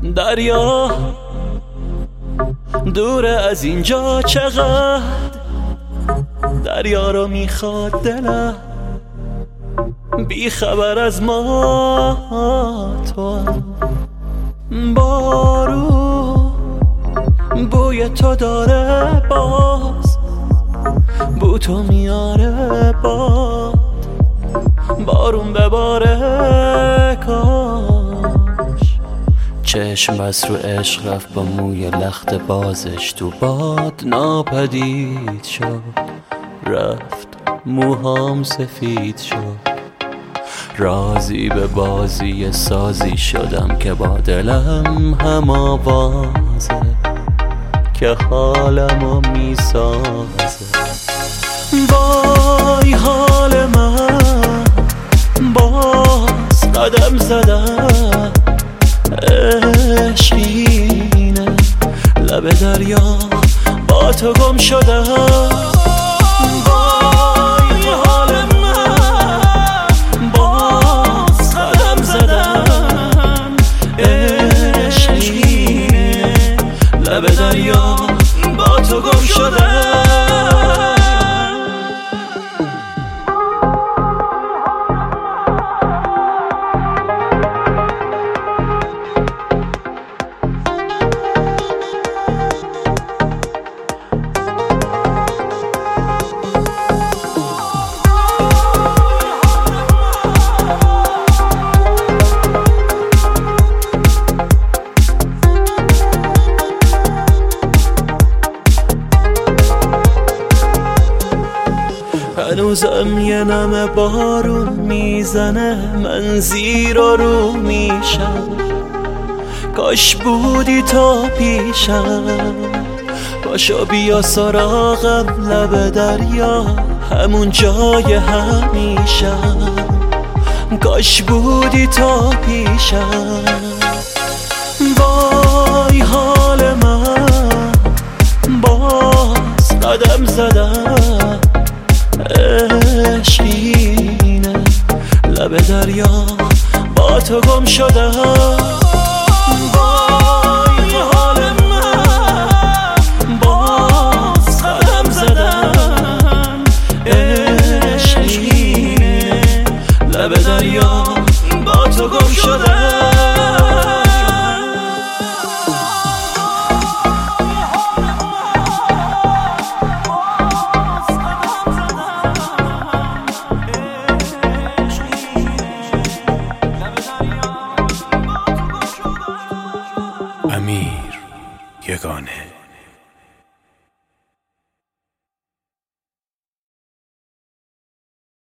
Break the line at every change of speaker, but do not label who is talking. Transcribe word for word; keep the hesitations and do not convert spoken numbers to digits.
دریا دور از اینجا چقدر، دریا رو میخواد دلم بی خبر از ما. تو بارو بوی تو داره، باز بو تو میاره، باد بارون بباره. کاش چشم بس رو عشق رفت با موی لخت بازش تو باد ناپدید شد، رفت موهام سفید شد. راضی به بازی سازی شدم که با دلم هم آوازه که حالمو میسازه. وای حال من باز قدم زدم، عشقینه لب دریا با تو گم شدم. وای حال من باز قدم زدم، عشقینه لب دریا با تو گم شدم. هنوزم یه نم بارون میزنه، من زیر و رو میشم. کاش بودی تا پیشم، پاشو بیا سراغم لب دریا، همون جای همیشم. کاش بودی تا پیشم. وای حال من باز قدم زدم، عشقینه لب دریا با تو گم شدم. وای حال من باز قدم زدم، عشقینه لب دریا با تو گم شدم.
امیر یگانه.